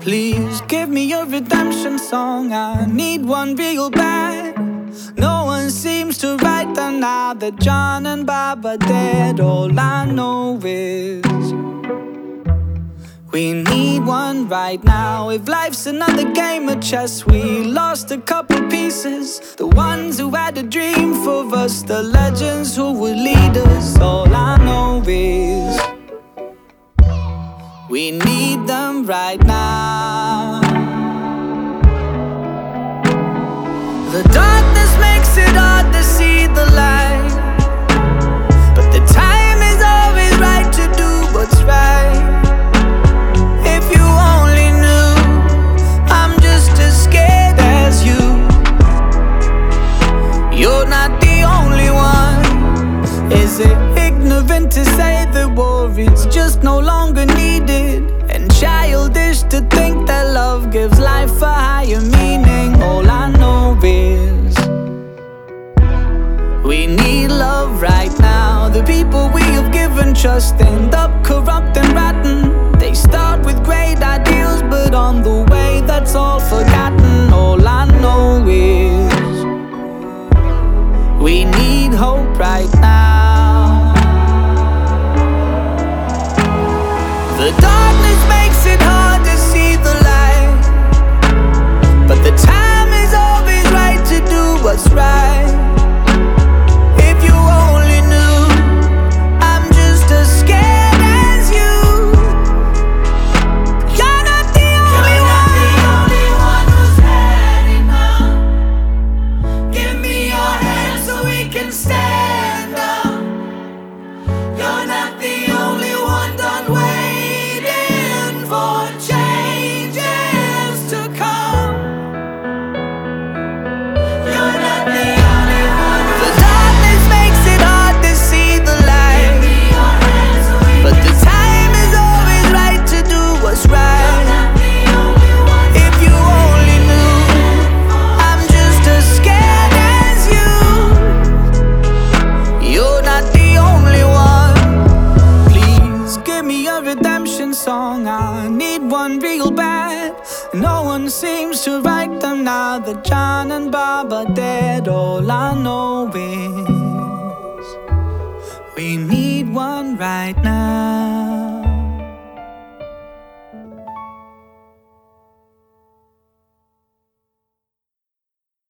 Please give me a redemption song. I need one real bad. No one seems to write them now that John and Bob are dead. All I know is we need one right now. If life's another game of chess, we lost a couple pieces. The ones who had a dream for us, the legends who would lead us. All I know is we need them right now. The darkness makes it hard to see the light, but the time is always right to do what's right. If you only knew, I'm just as scared as you. You're not the only one. Is it ignorant to say that war is just no longer needed, and childish to think that love gives life a higher meaning? All I know is we need love right now. The people we have given trust end up corrupt and rotten. They start with great ideals, but on the way that's all forgotten. All I know is we need hope right now. The darkness makes it hard to see the light, but the time is always right to do what's right. If you only knew, I'm just as scared as you. You're not the only one who's had enough. Give me your hand so we can stand up. You're not the only one done waiting for changes to come. You're not the only one. The darkness makes it hard to see the light, but the time is always right to do what's right. If you only knew, I'm just as scared as you. You're not the only one. Please give me a redemption song. I need one real bad. No one seems to write them now that John and Bob are dead. All I know is we need one right now.